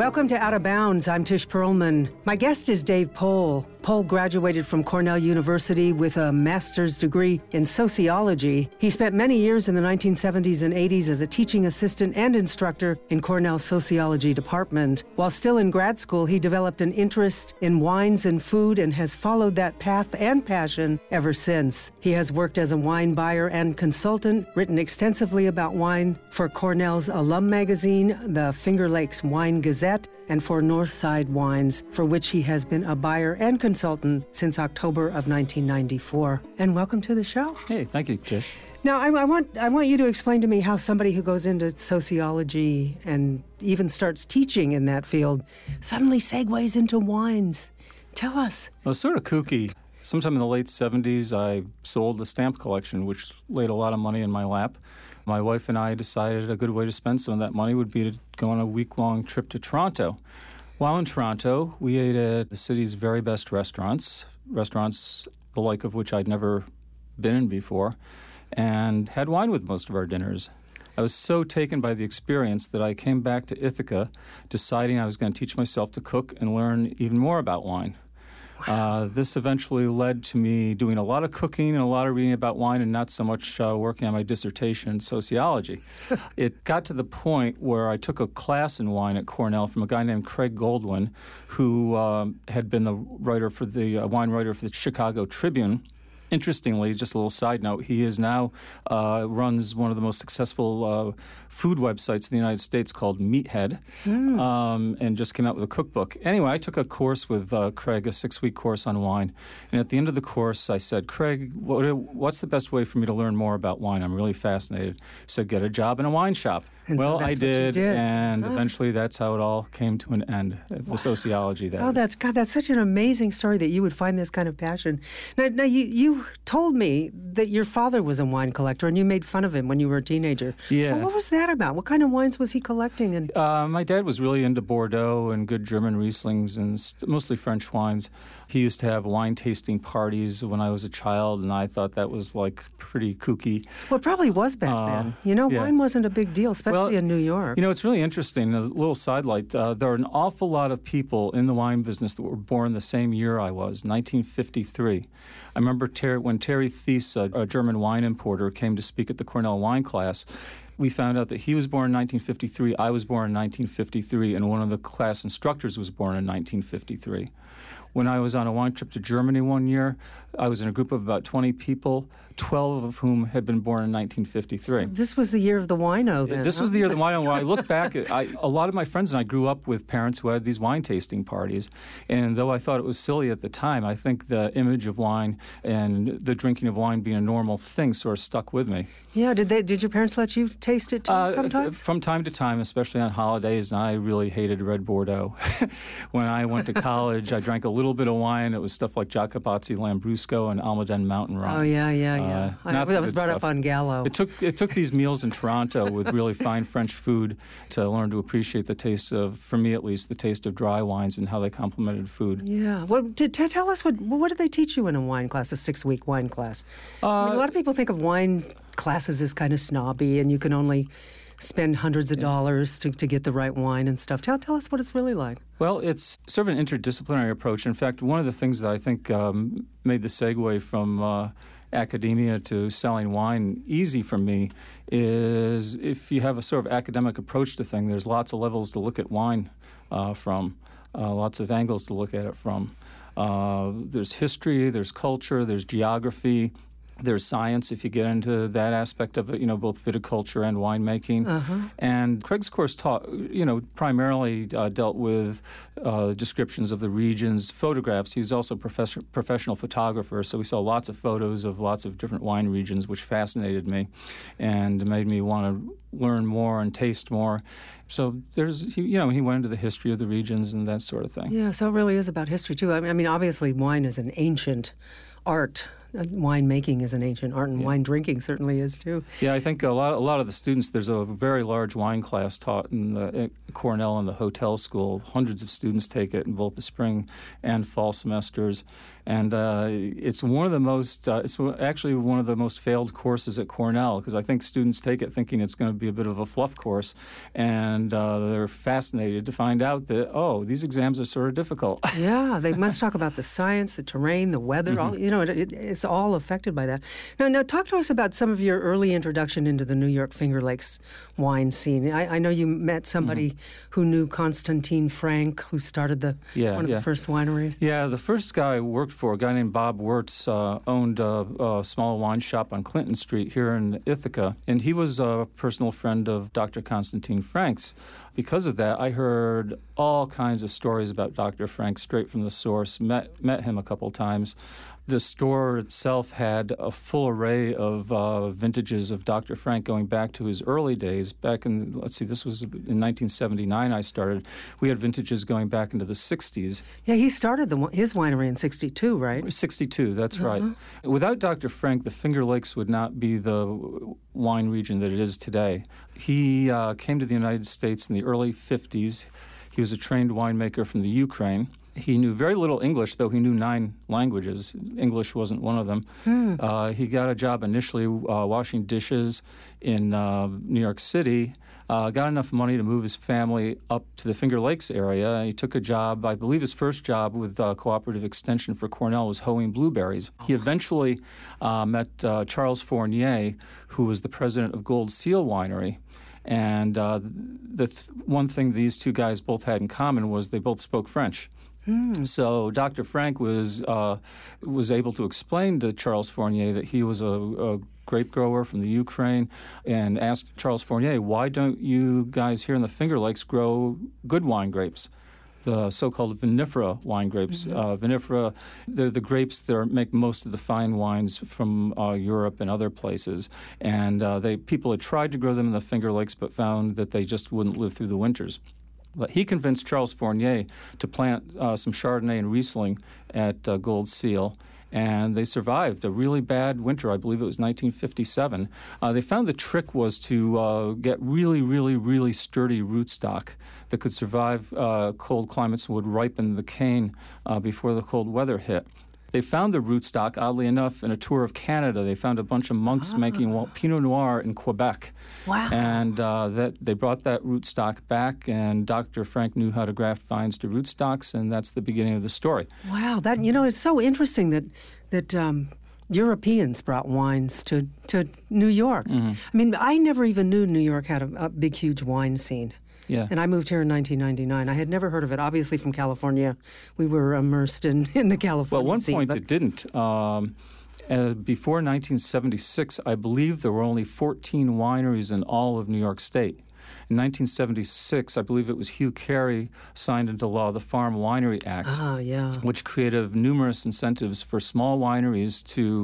Welcome to Out of Bounds. I'm Tish Perlman. My guest is Dave Pohl. Pohl graduated from Cornell University with a master's degree in sociology. He spent many years in the 1970s and 80s as a teaching assistant and instructor in Cornell's sociology department. While still in grad school, he developed an interest in wines and food and has followed that path and passion ever since. He has worked as a wine buyer and consultant, written extensively about wine for Cornell's alum magazine, the Finger Lakes Wine Gazette, and for Northside Wines, for which he has been a buyer and consultant since October of 1994. And welcome to the show. Hey, thank you, Tish. Now, I want you to explain to me how somebody who goes into sociology and even starts teaching in that field suddenly segues into wines. Tell us. Well, it's sort of kooky. Sometime in the late 70s, I sold a stamp collection, which laid a lot of money in my lap. My wife and I decided a good way to spend some of that money would be to go on a week-long trip to Toronto. While in Toronto, we ate at the city's very best restaurants the like of which I'd never been in before, and had wine with most of our dinners. I was so taken by the experience that I came back to Ithaca, deciding I was going to teach myself to cook and learn even more about wine. This eventually led to me doing a lot of cooking and a lot of reading about wine and not so much working on my dissertation in sociology. It got to the point where I took a class in wine at Cornell from a guy named Craig Goldwyn, who had been the writer for the wine writer for the Chicago Tribune. Interestingly, just a little side note, he is now runs one of the most successful food websites in the United States called Meathead, and just came out with a cookbook. Anyway, I took a course with Craig, a 6-week course on wine. And at the end of the course, I said, Craig, what's the best way for me to learn more about wine? I'm really fascinated. He said, get a job in a wine shop. And well, so I did, and huh. Eventually that's how it all came to an end, the sociology that Oh, is. that's such an amazing story that you would find this kind of passion. Now you told me that your father was a wine collector, and you made fun of him when you were a teenager. Yeah. Well, what was that about? What kind of wines was he collecting? And my dad was really into Bordeaux and good German Rieslings and mostly French wines. He used to have wine tasting parties when I was a child, and I thought that was like pretty kooky. well, it probably was back then. Yeah. Wine wasn't a big deal, especially in New York. You know, it's really interesting. A little sidelight. There are an awful lot of people in the wine business that were born the same year I was, 1953. I remember when Terry Thies, a German wine importer, came to speak at the Cornell wine class. We found out that he was born in 1953, I was born in 1953, and one of the class instructors was born in 1953. When I was on a wine trip to Germany one year, I was in a group of about 20 people, 12 of whom had been born in 1953. So this was the year of the wino then. This was the year of the wine. When I look back, a lot of my friends and I grew up with parents who had these wine tasting parties. And though I thought it was silly at the time, I think the image of wine and the drinking of wine being a normal thing sort of stuck with me. Yeah, did your parents let you taste it too sometimes? From time to time, especially on holidays, and I really hated red Bordeaux. When I went to college, I drank a little bit of wine. It was stuff like Jacopazzi Lambrusco and Almaden Mountain Rum. Oh, yeah. I was brought stuff. up on Gallo. It took these meals in Toronto with really fine French food to learn to appreciate the taste of, for me at least, the taste of dry wines and how they complemented food. Yeah. Well, tell us, what did they teach you in a wine class, a 6-week wine class? I mean, a lot of people think of wine classes as kind of snobby, and you can only spend hundreds of dollars to get the right wine and stuff. Tell us what it's really like. Well, it's sort of an interdisciplinary approach. In fact, one of the things that I think made the segue from academia to selling wine easy for me is if you have a sort of academic approach to things, there's lots of levels to look at wine from, lots of angles to look at it from. There's history, there's culture, there's geography, there's science if you get into that aspect of it, both viticulture and winemaking. And Craig's course primarily dealt with descriptions of the regions, photographs. He's also a professional photographer, so we saw lots of photos of lots of different wine regions, which fascinated me and made me want to learn more and taste more. So he went into the history of the regions and that sort of thing. Yeah, so it really is about history, too. I mean, obviously, wine is an ancient art. Wine making is an ancient art, and wine drinking certainly is, too. Yeah, I think a lot of the students, there's a very large wine class taught at Cornell in the hotel school. Hundreds of students take it in both the spring and fall semesters. And it's one of the most, it's actually one of the most failed courses at Cornell, because I think students take it thinking it's going to be a bit of a fluff course, and they're fascinated to find out that, oh, these exams are sort of difficult. Yeah, they must talk about the science, the terrain, the weather, all, it's all affected by that. Now, talk to us about some of your early introduction into the New York Finger Lakes wine scene. I know you met somebody who knew Constantine Frank, who started one of the first wineries. Yeah, the first guy I worked for, a guy named Bob Wirtz, owned a small wine shop on Clinton Street here in Ithaca, and he was a personal friend of Dr. Constantine Frank's. Because of that, I heard all kinds of stories about Dr. Frank straight from the source, met him a couple times. The store itself had a full array of vintages of Dr. Frank going back to his early days. Back in, this was in 1979 I started. We had vintages going back into the 60s. Yeah, he started his winery in 62, right? 62, that's right. Without Dr. Frank, the Finger Lakes would not be the wine region that it is today. He came to the United States in the early 50s. He was a trained winemaker from the Ukraine. He knew very little English, though he knew 9 languages. English wasn't one of them. He got a job initially washing dishes in New York City, got enough money to move his family up to the Finger Lakes area. He took a job, I believe his first job with Cooperative Extension for Cornell was hoeing blueberries. He eventually met Charles Fournier, who was the president of Gold Seal Winery. And one thing these two guys both had in common was they both spoke French. So Dr. Frank was able to explain to Charles Fournier that he was a grape grower from the Ukraine, and asked Charles Fournier, why don't you guys here in the Finger Lakes grow good wine grapes? The so-called vinifera wine grapes. Vinifera, they're the grapes that make most of the fine wines from Europe and other places. And people had tried to grow them in the Finger Lakes, but found that they just wouldn't live through the winters. But he convinced Charles Fournier to plant some Chardonnay and Riesling at Gold Seal, and they survived a really bad winter. I believe it was 1957. They found the trick was to get really, really, really sturdy rootstock that could survive cold climates and would ripen the cane before the cold weather hit. They found the rootstock, oddly enough, in a tour of Canada. They found a bunch of monks making Pinot Noir in Quebec. Wow. And they brought that rootstock back, and Dr. Frank knew how to graft vines to rootstocks, and that's the beginning of the story. Wow. It's so interesting that Europeans brought wines to New York. I mean, I never even knew New York had a big, huge wine scene. Yeah. And I moved here in 1999. I had never heard of it. Obviously, from California, we were immersed in the California scene. Well, at one point it didn't. Before 1976, I believe there were only 14 wineries in all of New York State. In 1976, I believe it was Hugh Carey signed into law the Farm Winery Act, which created numerous incentives for small wineries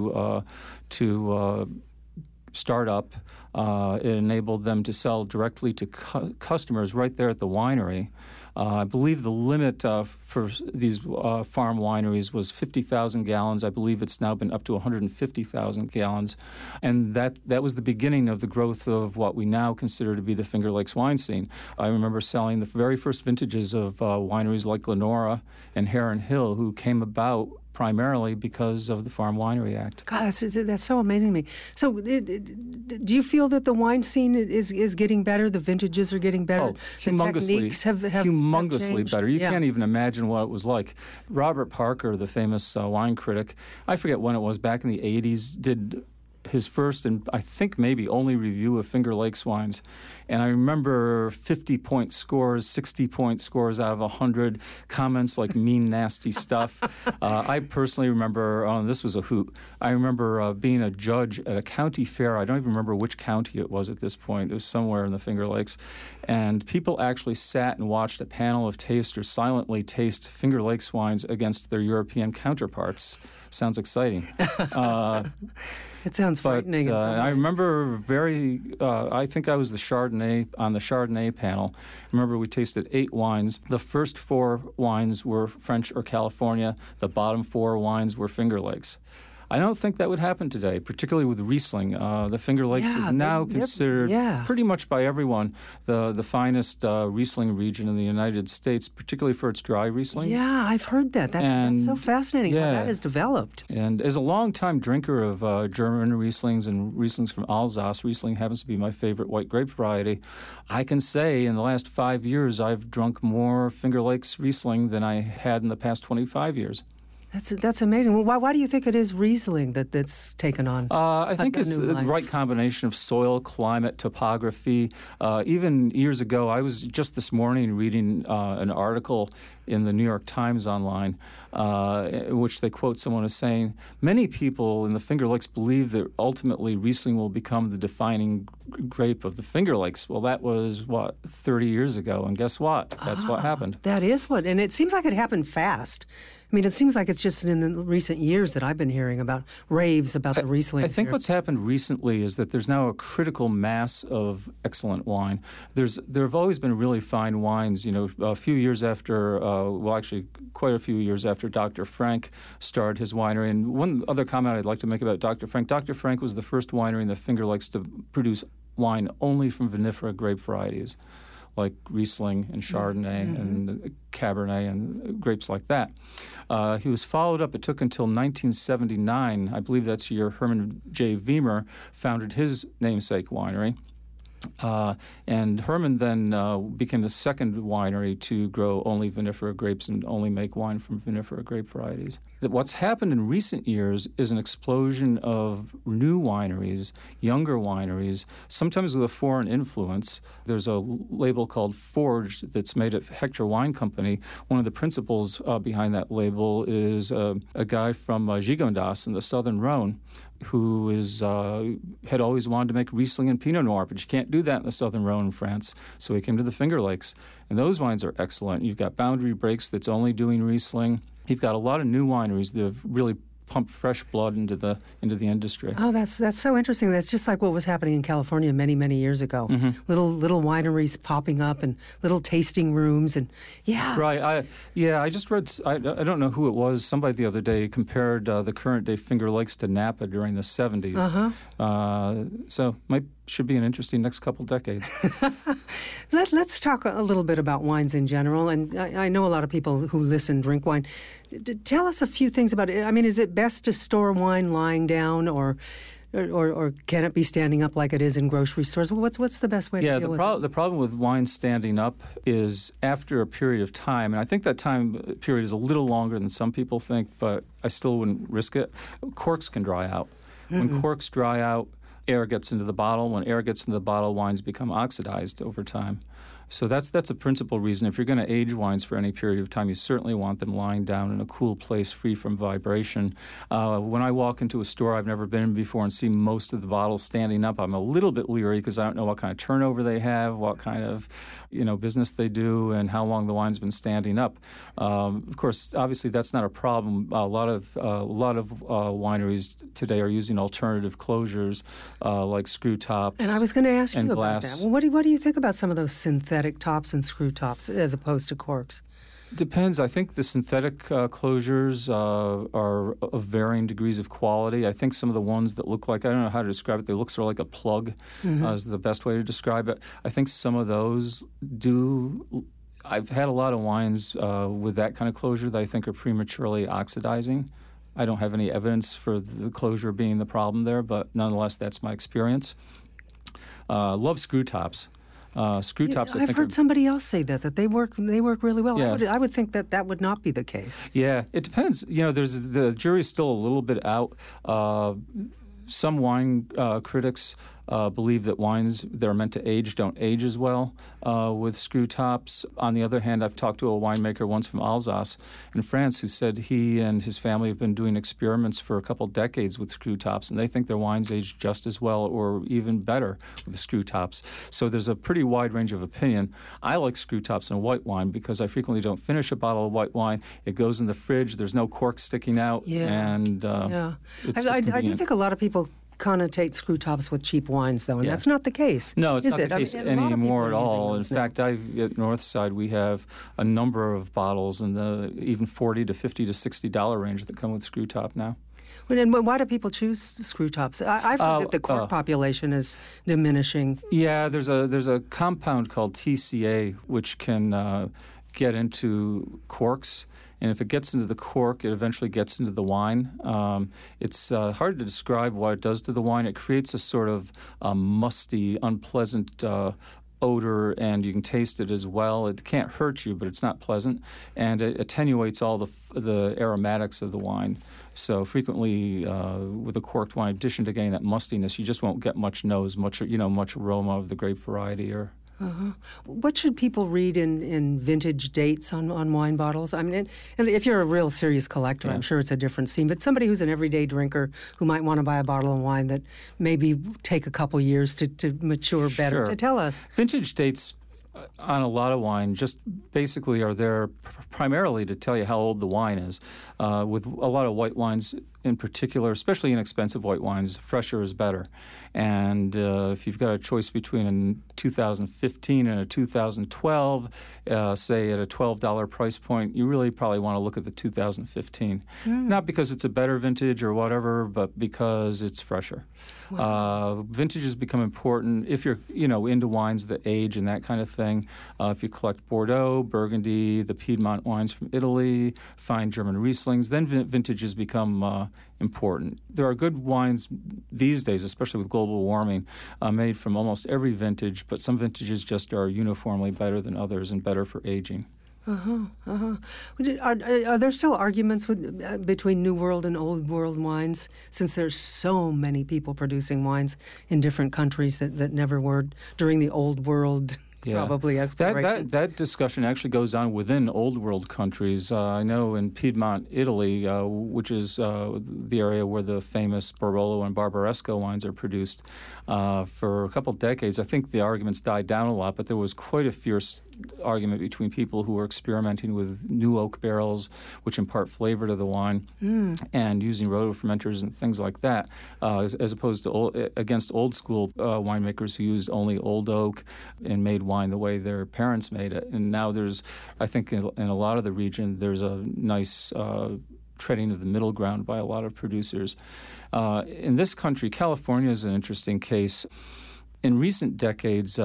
to start up. It enabled them to sell directly to customers right there at the winery. I believe the limit for these farm wineries was 50,000 gallons. I believe it's now been up to 150,000 gallons. And that was the beginning of the growth of what we now consider to be the Finger Lakes wine scene. I remember selling the very first vintages of wineries like Lenora and Heron Hill, who came about primarily because of the Farm Winery Act. God, that's so amazing to me. So do you feel that the wine scene is getting better? The vintages are getting better? Humongously. The techniques have humongously better. You Yeah. can't even imagine what it was like. Robert Parker, the famous wine critic, I forget when it was, back in the 80s, did his first and I think maybe only review of Finger Lakes wines. And I remember 50-point scores, 60-point scores out of 100, comments like mean, nasty stuff. I personally remember, this was a hoot, I remember being a judge at a county fair. I don't even remember which county it was at this point. It was somewhere in the Finger Lakes. And people actually sat and watched a panel of tasters silently taste Finger Lakes wines against their European counterparts. Sounds exciting. It sounds frightening. But I remember I think I was on the Chardonnay panel. I remember we tasted 8 wines. The first 4 wines were French or California. The bottom 4 wines were Finger Lakes. I don't think that would happen today, particularly with Riesling. The Finger Lakes is now considered pretty much by everyone the finest Riesling region in the United States, particularly for its dry Rieslings. Yeah, I've heard that. That's so fascinating how that has developed. And as a longtime drinker of German Rieslings and Rieslings from Alsace, Riesling happens to be my favorite white grape variety. I can say in the last 5 years I've drunk more Finger Lakes Riesling than I had in the past 25 years. That's amazing. Well, why do you think it is Riesling that's taken on? I think it's the right combination of soil, climate, topography. Even years ago, I was just this morning reading an article in the New York Times online, in which they quote someone as saying, many people in the Finger Lakes believe that ultimately Riesling will become the defining grape of the Finger Lakes. Well, that was, 30 years ago, and guess what? That's what happened. That is what, and it seems like it happened fast. I mean, it seems like it's just in the recent years that I've been hearing about raves about the Riesling. I think what's happened recently is that there's now a critical mass of excellent wine. There have always been really fine wines. A few years after, actually quite a few years after Dr. Frank started his winery. And one other comment I'd like to make about Dr. Frank. Dr. Frank was the first winery in the Finger Lakes to produce wine only from vinifera grape varieties, like Riesling and Chardonnay and Cabernet and grapes like that. He was followed up. It took until 1979, I believe that's the year Herman J. Wiemer founded his namesake winery. And Herman then became the second winery to grow only vinifera grapes and only make wine from vinifera grape varieties. What's happened in recent years is an explosion of new wineries, younger wineries, sometimes with a foreign influence. There's a label called Forge that's made at Hector Wine Company. One of the principals behind that label is a guy from Gigondas in the Southern Rhone, who had always wanted to make Riesling and Pinot Noir, but you can't do that in the Southern Rhone in France. So he came to the Finger Lakes, and those wines are excellent. You've got Boundary Breaks that's only doing Riesling. You've got a lot of new wineries that have really pumped fresh blood into the industry. Oh, that's so interesting. That's just like what was happening in California many, many years ago. Little wineries popping up and little tasting rooms and Right. I just read. I don't know who it was. Somebody the other day compared the current day Finger Lakes to Napa during the 70s. So should be an interesting next couple decades. Let's talk a little bit about wines in general. And I know a lot of people who listen drink wine. Tell us a few things about it. I mean, is it best to store wine lying down, or can it be standing up like it is in grocery stores? What's the best way to deal with it? The problem with wine standing up is after a period of time, and I think that time period is a little longer than some people think, but I still wouldn't risk it. Corks can dry out. When corks dry out, air gets into the bottle. When air gets into the bottle, wines become oxidized over time. So that's a principal reason. If you're going to age wines for any period of time, you certainly want them lying down in a cool place, free from vibration. When I walk into a store I've never been in before and see most of the bottles standing up, I'm a little bit leery because I don't know what kind of turnover they have, what kind of business they do, and how long the wine's been standing up. Of course, obviously that's not a problem. A lot of wineries today are using alternative closures like screw tops. And I was going to ask you about glass. that. Well, what do you think about some of those synthetic tops and screw tops as opposed to corks? Depends. I think the synthetic closures are of varying degrees of quality. I think some of the ones that look like, I don't know how to describe it, they look sort of like a plug is the best way to describe it. I think some of those do. I've had a lot of wines with that kind of closure that I think are prematurely oxidizing. I don't have any evidence for the closure being the problem there, but nonetheless, that's my experience. Love screw tops. Screw tops. I've heard somebody else say that they work really well. Yeah. I would think that would not be the case. Yeah, it depends. The jury's still a little bit out. Some wine critics believe that wines that are meant to age don't age as well with screw tops. On the other hand, I've talked to a winemaker once from Alsace in France who said he and his family have been doing experiments for a couple decades with screw tops, and they think their wines age just as well or even better with screw tops. So there's a pretty wide range of opinion. I like screw tops in white wine because I frequently don't finish a bottle of white wine. It goes in the fridge. There's no cork sticking out. And it's just I convenient. do think a lot of people connotate screw tops with cheap wines, though, and that's not the case. No, it's not the case anymore at all. In those fact, at Northside, we have a number of bottles in the even $40 to $50 to $60 range that come with screw top now. And why do people choose screw tops? I've heard that the cork population is diminishing. Yeah, there's a compound called TCA which can get into corks. And if it gets into the cork, it eventually gets into the wine. It's hard to describe what it does to the wine. It creates a sort of musty, unpleasant odor, and you can taste it as well. It can't hurt you, but it's not pleasant, and it attenuates all the aromatics of the wine. So frequently, with a corked wine, in addition to getting that mustiness, you just won't get much much aroma of the grape variety or. What should people read in vintage dates on wine bottles? I mean, and if you're a real serious collector, I'm sure it's a different scene. But somebody who's an everyday drinker who might want to buy a bottle of wine that maybe take a couple years to mature better, to tell us. Vintage dates on a lot of wine just basically are there primarily to tell you how old the wine is. With a lot of white wines in particular, especially inexpensive white wines, fresher is better. And if you've got a choice between a 2015 and a 2012, say at a $12 price point, you really probably want to look at the 2015. Not because it's a better vintage or whatever, but because it's fresher. Wow. Vintages become important if you're, into wines that age and that kind of thing. If you collect Bordeaux, Burgundy, the Piedmont wines from Italy, fine German Rieslings, then vintages become important. There are good wines these days, especially with global warming, made from almost every vintage, but some vintages just are uniformly better than others and better for aging. Are there still arguments between New World and Old World wines, since there's so many people producing wines in different countries that never were during the Old World? Probably exploration. That discussion actually goes on within Old World countries. I know in Piedmont, Italy, which is the area where the famous Barolo and Barbaresco wines are produced, for a couple decades, I think the arguments died down a lot, but there was quite a fierce argument between people who were experimenting with new oak barrels, which impart flavor to the wine, and using roto-fermenters and things like that, as opposed to against old school winemakers who used only old oak and made wine the way their parents made it. And now there's, I think in a lot of the region, there's a nice treading of the middle ground by a lot of producers. In this country, California is an interesting case. In recent decades,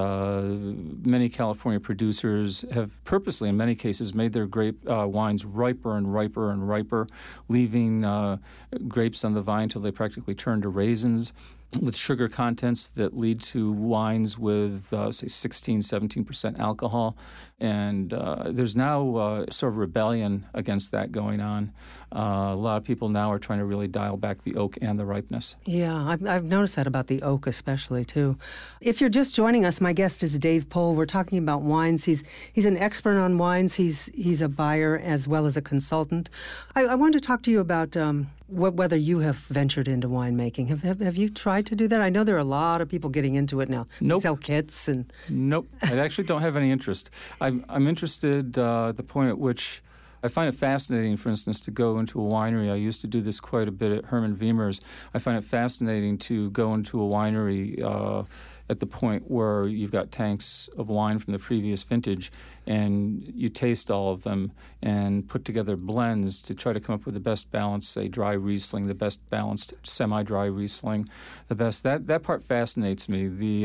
many California producers have purposely, in many cases, made their grape wines riper and riper and riper, leaving grapes on the vine until they practically turn to raisins, with sugar contents that lead to wines with, say, 16, 17% alcohol. And there's now sort of rebellion against that going on. A lot of people now are trying to really dial back the oak and the ripeness. Yeah, I've noticed that about the oak especially, too. If you're just joining us, my guest is Dave Pohl. We're talking about wines. He's an expert on wines. He's a buyer as well as a consultant. I wanted to talk to you about whether you have ventured into winemaking. Have you tried to do that? I know there are a lot of people getting into it now. Nope. They sell kits and. Nope. I actually don't have any interest. I'm interested at the point at which I find it fascinating, for instance, to go into a winery. I used to do this quite a bit at Herman Wiemer's. I find it fascinating to go into a winery at the point where you've got tanks of wine from the previous vintage and you taste all of them and put together blends to try to come up with the best balanced, say, dry Riesling, the best balanced semi-dry Riesling, the best. That part fascinates me.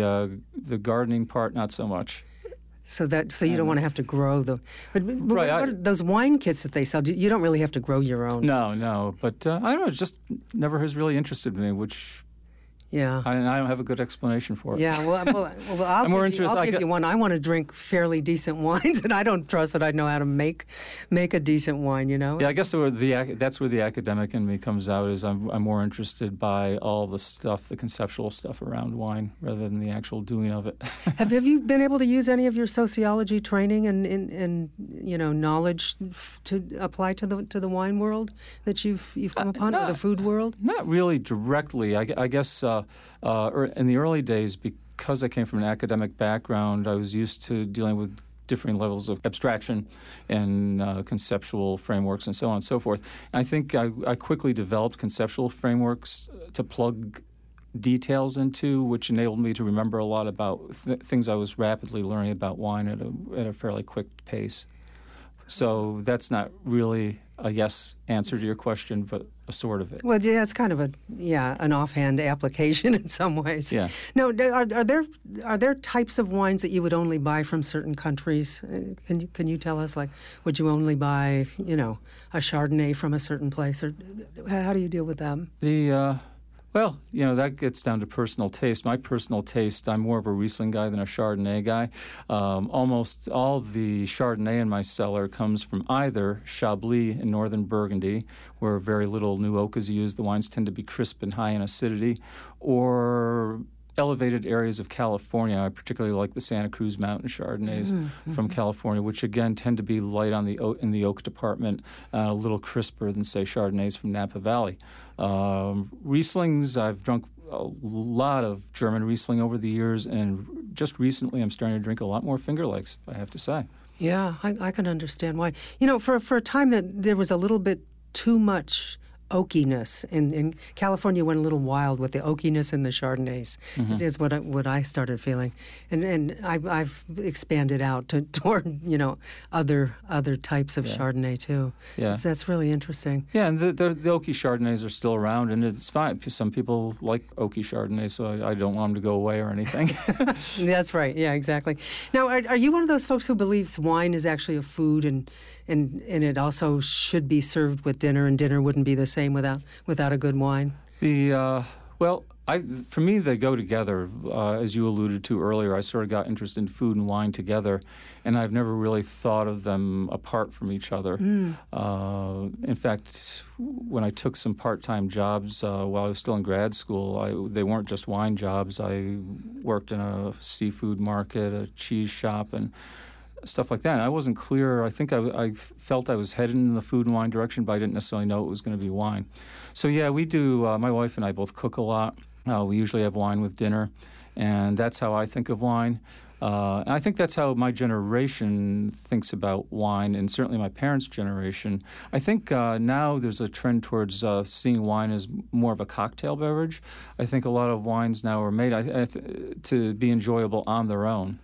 The gardening part, not so much. So you don't want to have to grow right. Those wine kits that they sell, you don't really have to grow your own. No. But I don't know, it just never has really interested me, which Yeah. I don't have a good explanation for it. Yeah, well I'll give you one. I want to drink fairly decent wines, and I don't trust that I know how to make a decent wine, you know? Yeah, I guess that's where the academic in me comes out, is I'm more interested by all the stuff, the conceptual stuff around wine, rather than the actual doing of it. Have you been able to use any of your sociology training and knowledge to apply to the wine world that you've come upon, or the food world? Not really directly. I guess in the early days, because I came from an academic background, I was used to dealing with different levels of abstraction and conceptual frameworks and so on and so forth. And I think I quickly developed conceptual frameworks to plug details into, which enabled me to remember a lot about things I was rapidly learning about wine at a fairly quick pace. So that's not really a yes answer to your question, but a sort of it. Well, yeah, it's kind of an offhand application in some ways. Yeah. No, are there types of wines that you would only buy from certain countries? Can you tell us, like, would you only buy, a Chardonnay from a certain place, or how do you deal with them? Well, that gets down to personal taste. My personal taste, I'm more of a Riesling guy than a Chardonnay guy. Almost all the Chardonnay in my cellar comes from either Chablis in northern Burgundy, where very little new oak is used. The wines tend to be crisp and high in acidity, or elevated areas of California. I particularly like the Santa Cruz Mountain Chardonnays from California, which again tend to be light on in the oak department, a little crisper than, say, Chardonnays from Napa Valley. Rieslings, I've drunk a lot of German Riesling over the years, and just recently I'm starting to drink a lot more Finger Lakes, I have to say. Yeah, I can understand why. For a time that there was a little bit too much oakiness. In California went a little wild with the oakiness in the Chardonnays, is what I started feeling. And I've expanded out toward, other types of Chardonnay too. Yeah. That's really interesting. Yeah, and the oaky Chardonnays are still around, and it's fine. Some people like oaky Chardonnay, so I don't want them to go away or anything. That's right. Yeah, exactly. Now, are you one of those folks who believes wine is actually a food and it also should be served with dinner, and dinner wouldn't be the same without a good wine? For me, they go together. As you alluded to earlier, I sort of got interested in food and wine together, and I've never really thought of them apart from each other. In fact, when I took some part-time jobs while I was still in grad school, they weren't just wine jobs. I worked in a seafood market, a cheese shop, and stuff like that. And I wasn't clear. I think I felt I was headed in the food and wine direction, but I didn't necessarily know it was going to be wine. So yeah, we do. My wife and I both cook a lot. We usually have wine with dinner, and that's how I think of wine. And I think that's how my generation thinks about wine, and certainly my parents' generation. I think now there's a trend towards seeing wine as more of a cocktail beverage. I think a lot of wines now are made to be enjoyable on their own.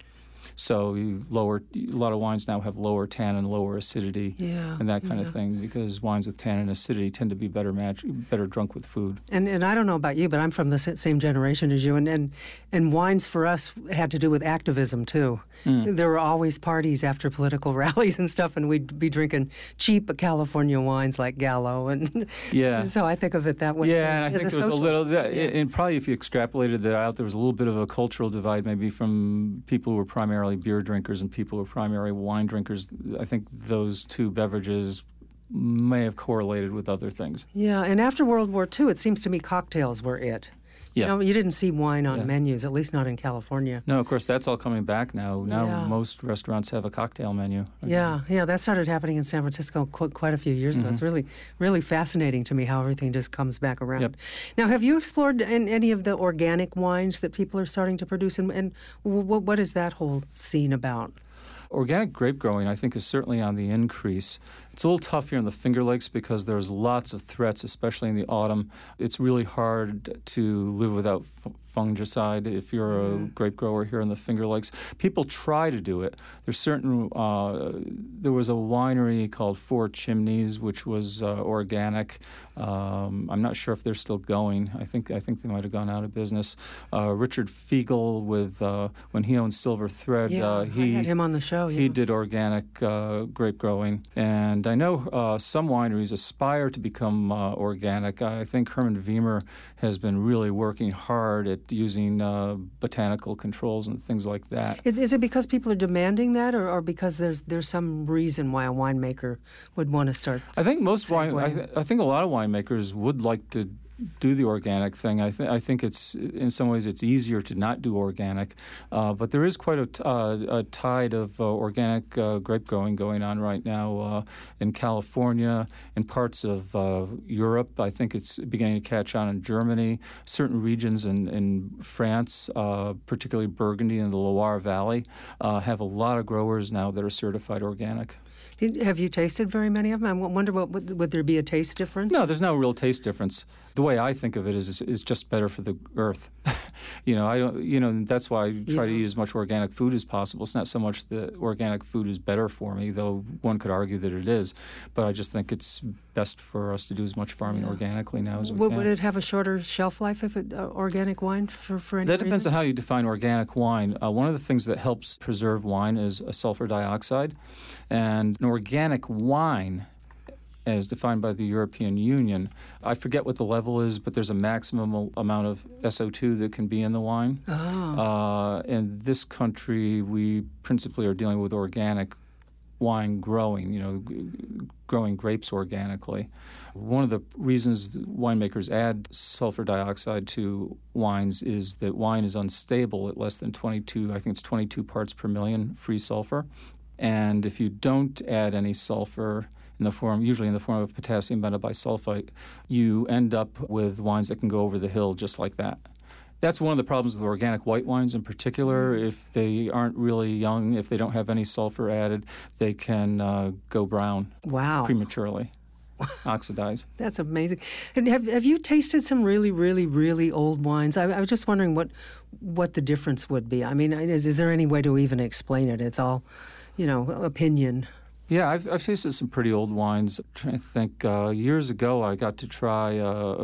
So a lot of wines now have lower tannin, lower acidity, and that kind of thing, because wines with tannin and acidity tend to be better drunk with food. And I don't know about you, but I'm from the same generation as you, and wines for us had to do with activism too. There were always parties after political rallies and stuff, and we'd be drinking cheap California wines like Gallo, and so I think of it that way. Yeah, too. and I think there was a little, and probably if you extrapolated that out, there was a little bit of a cultural divide, maybe from people who were primarily beer drinkers and people who were primarily wine drinkers. I think those two beverages may have correlated with other things. Yeah, and after World War II, it seems to me cocktails were it. Yeah. You didn't see wine on menus, at least not in California. No, of course, that's all coming back now. Now most restaurants have a cocktail menu. Yeah, that started happening in San Francisco quite a few years ago. It's really, really fascinating to me how everything just comes back around. Yep. Now, have you explored any of the organic wines that people are starting to produce, and what is that whole scene about? Organic grape growing, I think, is certainly on the increase. It's a little tough here in the Finger Lakes because there's lots of threats, especially in the autumn. It's really hard to live without fungicide if you're a grape grower here in the Finger Lakes. People try to do it. There's certain. There was a winery called Four Chimneys, which was organic. I'm not sure if they're still going. I think they might have gone out of business. Richard Fiegel, when he owned Silver Thread, I had him on the show. He did organic grape growing, and I know some wineries aspire to become organic. I think Herman Wiemer has been really working hard at using botanical controls and things like that. Is it because people are demanding that, or because there's some reason why a winemaker would want to start? I think I think a lot of winemakers would like to do the organic thing. I think it's in some ways it's easier to not do organic, but there is quite a tide of organic grape growing going on right now in California, in parts of Europe. I think it's beginning to catch on in Germany. Certain regions in France, particularly Burgundy and the Loire Valley, have a lot of growers now that are certified organic. Have you tasted very many of them? I wonder, would there be a taste difference? No, there's no real taste difference. The way I think of it is just better for the earth. I don't. That's why I try to eat as much organic food as possible. It's not so much that organic food is better for me, though one could argue that it is. But I just think it's best for us to do as much farming organically now as we can. Would it have a shorter shelf life if it organic wine for any That depends reason? on how you define organic wine. One of the things that helps preserve wine is a sulfur dioxide, and an organic wine, as defined by the European Union, I forget what the level is, but there's a maximum amount of SO2 that can be in the wine. In this country, we principally are dealing with organic wine growing, growing grapes organically. One of the reasons winemakers add sulfur dioxide to wines is that wine is unstable at less than 22, I think it's 22 parts per million free sulfur. And if you don't add any sulfur, usually in the form of potassium metabisulfite, you end up with wines that can go over the hill just like that. That's one of the problems with organic white wines in particular. If they aren't really young, if they don't have any sulfur added, they can go brown prematurely, oxidize. That's amazing. And have you tasted some really, really, really old wines? I was just wondering what the difference would be. I mean, is there any way to even explain it? It's all, opinion. Yeah, I've tasted some pretty old wines. I'm trying to think. Years ago, I got to try, I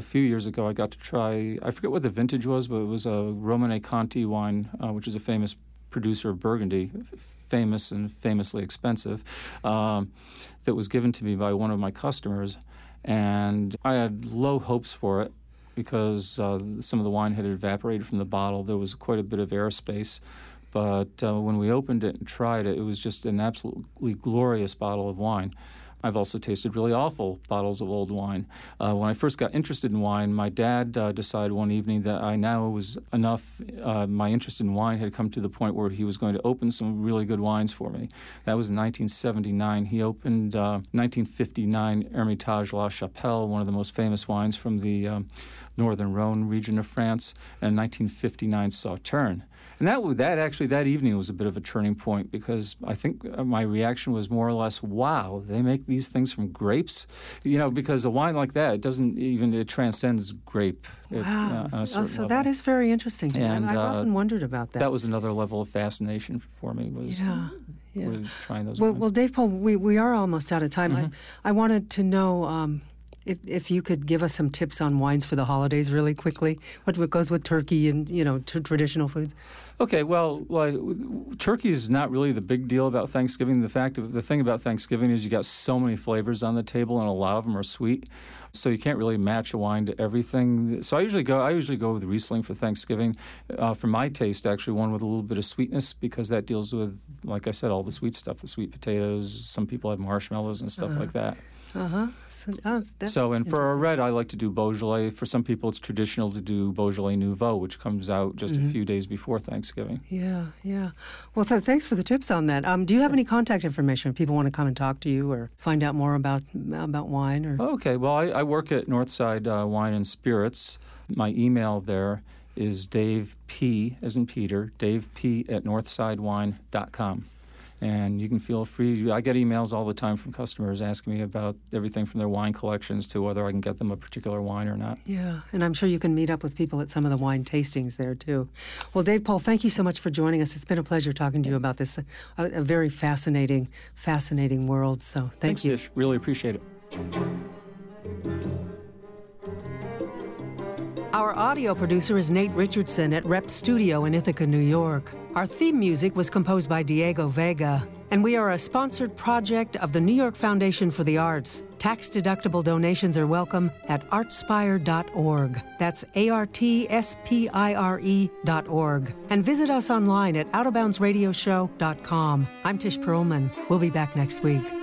forget what the vintage was, but it was a Romane Conti wine, which is a famous producer of Burgundy, famous and famously expensive, that was given to me by one of my customers. And I had low hopes for it because some of the wine had evaporated from the bottle. There was quite a bit of airspace. But when we opened it and tried it, it was just an absolutely glorious bottle of wine. I've also tasted really awful bottles of old wine. When I first got interested in wine, my dad decided one evening that I now was enough. My interest in wine had come to the point where he was going to open some really good wines for me. That was in 1979. He opened 1959 Hermitage La Chapelle, one of the most famous wines from the northern Rhone region of France, and 1959 Sauternes. And that evening was a bit of a turning point because I think my reaction was more or less, wow, they make these things from grapes? Because a wine like that, it transcends grape. Wow. So level. That is very interesting. And I've often wondered about that. That was another level of fascination for me, was trying those wines. Well, Dave Pohl, we are almost out of time. Mm-hmm. I wanted to know if you could give us some tips on wines for the holidays really quickly, what goes with turkey and, traditional foods. Okay, well, turkey is not really the big deal about Thanksgiving. The thing about Thanksgiving is you got so many flavors on the table, and a lot of them are sweet, so you can't really match a wine to everything. So I usually go with Riesling for Thanksgiving. For my taste, actually, one with a little bit of sweetness, because that deals with, like I said, all the sweet stuff, the sweet potatoes. Some people have marshmallows and stuff like that. So for a red, I like to do Beaujolais. For some people, it's traditional to do Beaujolais Nouveau, which comes out just a few days before Thanksgiving. Yeah. Well, thanks for the tips on that. Do you have any contact information if people want to come and talk to you or find out more about wine? Or? Okay. Well, I work at Northside Wine and Spirits. My email there is Dave P, as in Peter, Dave P at northsidewine.com. And you can feel free. I get emails all the time from customers asking me about everything from their wine collections to whether I can get them a particular wine or not. Yeah, and I'm sure you can meet up with people at some of the wine tastings there, too. Well, Dave Pohl, thank you so much for joining us. It's been a pleasure talking to you about this, a very fascinating world. So thanks you. Thanks, Tish. Really appreciate it. Our audio producer is Nate Richardson at Rep Studio in Ithaca, New York. Our theme music was composed by Diego Vega, and we are a sponsored project of the New York Foundation for the Arts. Tax-deductible donations are welcome at artspire.org. That's ARTSPIRE.org. And visit us online at OutofBoundsRadioshow.com. I'm Tish Perlman. We'll be back next week.